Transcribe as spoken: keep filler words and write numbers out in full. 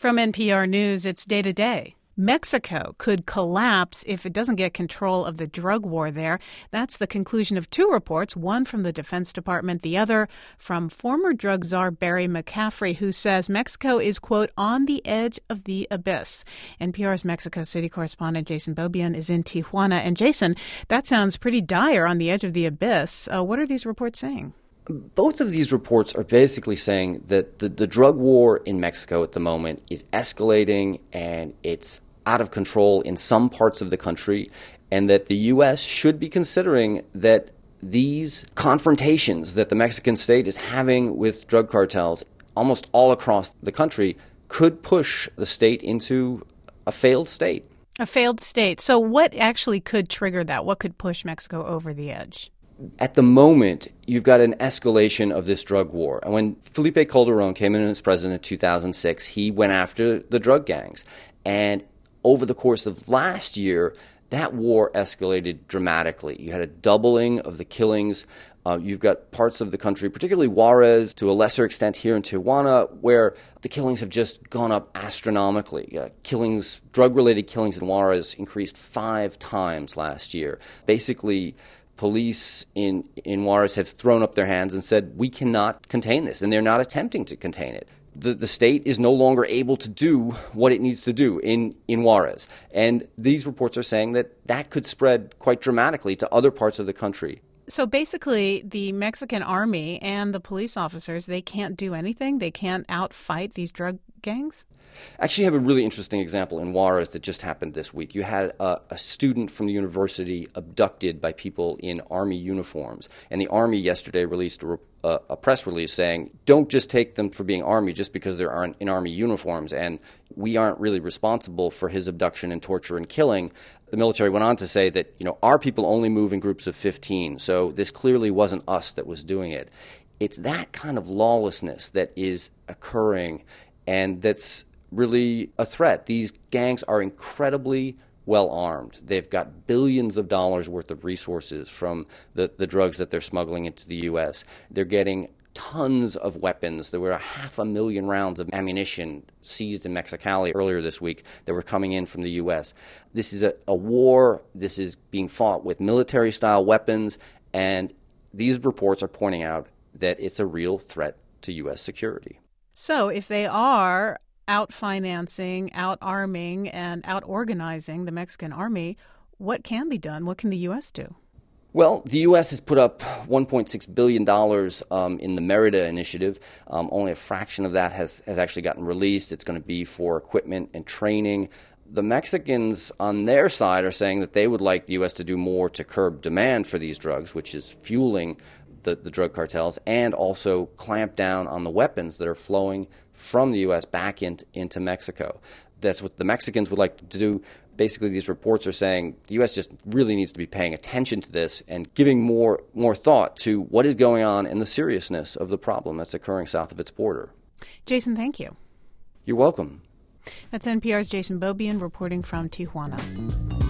From N P R News, it's Day to Day. Mexico could collapse if it doesn't get control of the drug war there. That's the conclusion of two reports, one from the Defense Department, the other from former drug czar Barry McCaffrey, who says Mexico is, quote, on the edge of the abyss. N P R's Mexico City correspondent Jason Beaubien is in Tijuana. And Jason, that sounds pretty dire, on the edge of the abyss. Uh, what are these reports saying? Both of these reports are basically saying that the, the drug war in Mexico at the moment is escalating and it's out of control in some parts of the country, and that the U S should be considering that these confrontations that the Mexican state is having with drug cartels almost all across the country could push the state into a failed state. A failed state. So what actually could trigger that? What could push Mexico over the edge? At the moment, you've got an escalation of this drug war. And when Felipe Calderon came in as president in two thousand six, he went after the drug gangs. And over the course of last year, that war escalated dramatically. You had a doubling of the killings. Uh, you've got parts of the country, particularly Juarez, to a lesser extent here in Tijuana, where the killings have just gone up astronomically. Uh, killings, drug-related killings in Juarez increased five times last year. Basically, police in, in Juarez have thrown up their hands and said, we cannot contain this, and they're not attempting to contain it. The, the state is no longer able to do what it needs to do in, in Juarez. And these reports are saying that that could spread quite dramatically to other parts of the country. So basically, the Mexican army and the police officers, they can't do anything? They can't outfight these drug gangs? Actually, I have a really interesting example in Juarez that just happened this week. You had a, a student from the university abducted by people in Army uniforms. And the Army yesterday released a, a, a press release saying, don't just take them for being Army just because they're in Army uniforms. And we aren't really responsible for his abduction and torture and killing. The military went on to say that, you know, our people only move in groups of fifteen. So this clearly wasn't us that was doing it. It's that kind of lawlessness that is occurring, and that's really a threat. These gangs are incredibly well armed. They've got billions of dollars worth of resources from the, the drugs that they're smuggling into the U S. They're getting tons of weapons. There were a half a million rounds of ammunition seized in Mexicali earlier this week that were coming in from the U S. This is a, a war. This is being fought with military-style weapons, and these reports are pointing out that it's a real threat to U S security. So if they are out-financing, out-arming, and out-organizing the Mexican army, what can be done? What can the U S do? Well, the U S has put up one point six billion dollars um, in the Merida initiative. Um, only a fraction of that has, has actually gotten released. It's going to be for equipment and training. The Mexicans on their side are saying that they would like the U S to do more to curb demand for these drugs, which is fueling the, the drug cartels, and also clamp down on the weapons that are flowing from the U S back into, into Mexico. That's what the Mexicans would like to do. Basically, these reports are saying the U S just really needs to be paying attention to this and giving more more thought to what is going on and the seriousness of the problem that's occurring south of its border. Jason, thank you. You're welcome. That's N P R's Jason Beaubien reporting from Tijuana.